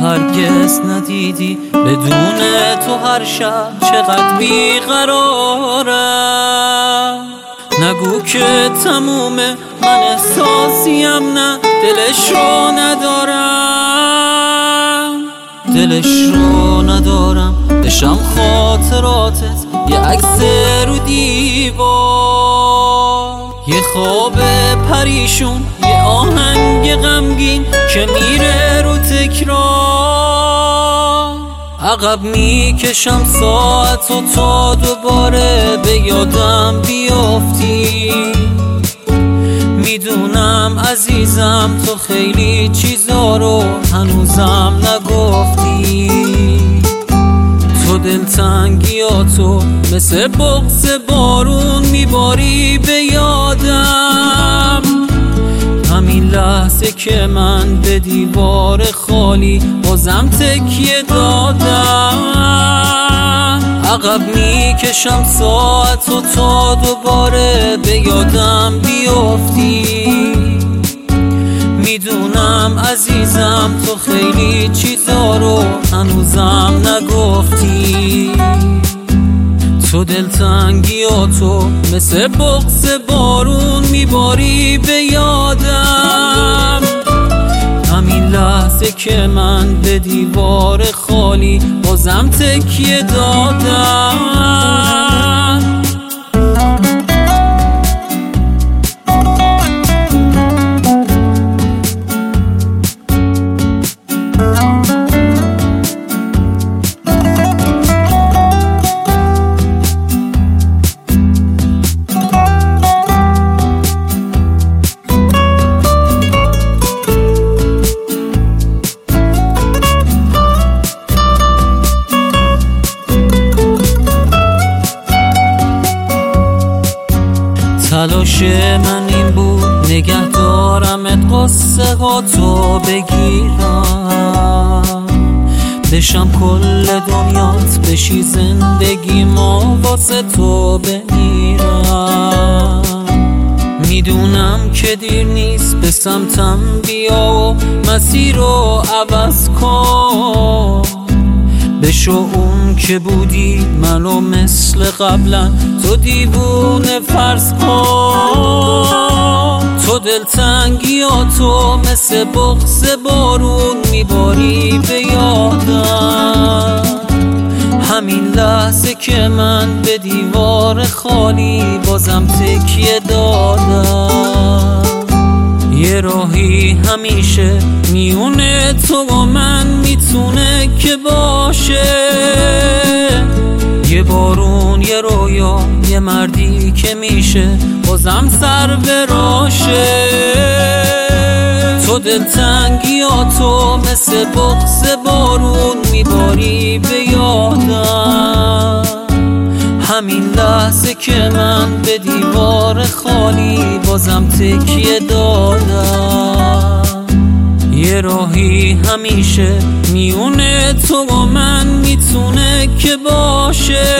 هرگز ندیدی بدون تو هر شب چقدر بیقرارم. نگو که تمومه من احساسیم، نه دلش رو ندارم، دلش رو ندارم. بشم خاطراتت یه عکس رو دیوار، یه خواب پریشون، یه آهنگ غمگین که میره رو تکرار. عقب میکشم ساعتو تا دوباره به یادم بیافتی. میدونم عزیزم تو خیلی چیزا رو هنوزم نگفتی. تو دلتنگیاتو مثل بغض بارون میباری به یادم. همین لحظه که من به دیوار خالی بازم تکیه دادم. عقب میکشم ساعتو تا دوباره به یادم بیافتی. میدونم عزیزم تو خیلی چیزا رو هنوزم نگفتی. تو دلتنگیاتو مثل بغض بارون میباری به یادم. همین لحظه که من به دیوار خالی بازم تکیه دادم. تلاش من این بود نگه دارمت، قصه ها تو بگیرم، بشم کل دنیات، بشی زندگی ما واسه تو بمیرم. میدونم که دیر نیست به سمتم بیا و مسیر رو عوض کن. بشو اون که بودی منو مثل قبلا تو دیوونه فرض کن. تو دلتنگیاتو مثل بغض بارون میباری به یادم. همین لحظه که من به دیوار خالی بازم تکیه دادم. یه راهی همیشه میونه تو و من میتونه که باشه، یه بارون، یه رویا، یه مردی که میشه بازم سر براشه. تو دلتنگیاتو مثل بغض بارون میباری به یادم. همین لحظه که من به دیوار خالی بازم تکیه دادم. یه راهی همیشه میونه تو و من میتونه که باشه،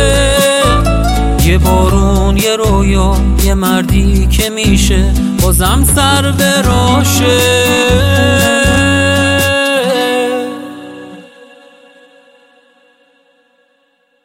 یه بارون، یه رویا، یه مردی که میشه بازم سر براشه.